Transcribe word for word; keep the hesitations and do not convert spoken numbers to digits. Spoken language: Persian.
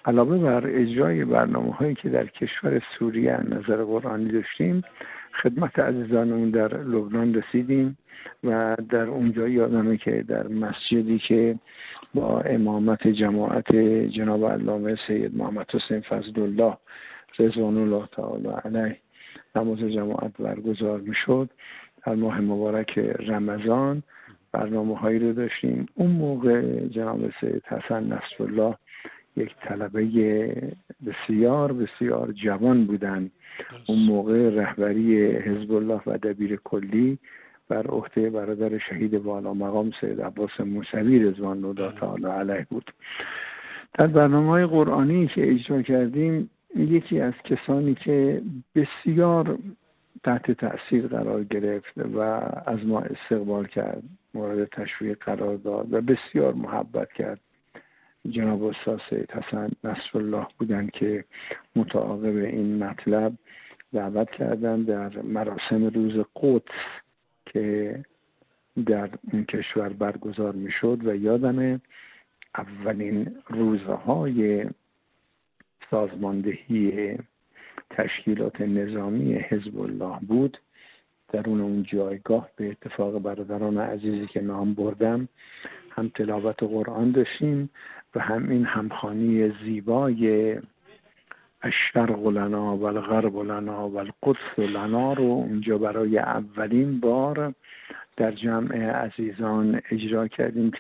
علاوه بر اجرای برنامه هایی که در کشور سوریه از نظر قرآنی داشتیم، خدمت عزیزانمون در لبنان رسیدیم و در اونجا یادمه که در مسجدی که با امامت جماعت جناب علامه سید محمد حسین فضلالله رضوان الله تعالی علیه نماز جماعت برگزار میشد در ماه مبارک رمضان، برنامه هایی رو داشتیم. اون موقع جناب سید حسن نصرالله یک طلبه بسیار بسیار جوان بودن. اون موقع رهبری حزب الله و دبیر کلی بر عهده برادر شهید والا مقام سید عباس موسوی رضوان الله تعالی علیه بود. در برنامه‌های قرآنی که اجرا کردیم، یکی از کسانی که بسیار تحت تأثیر قرار گرفت و از ما استقبال کرد، مورد تشویق قرار داد و بسیار محبت کرد، جناب استاد سید حسن نصرالله بودند که متعاقب این مطلب دعوت کردن در مراسم روز قدس که در این کشور برگزار میشد و یادم اولین روزهای سازماندهی تشکیلات نظامی حزب الله بود. در اون اون جایگاه به اتفاق برادران عزیزی که نام بردم هم تلاوت قرآن داشتیم و هم این همخوانی زیبای الشرق لنا و الغرب لنا و القدس لنا رو اونجا برای اولین بار در جمع عزیزان اجرا کردیم.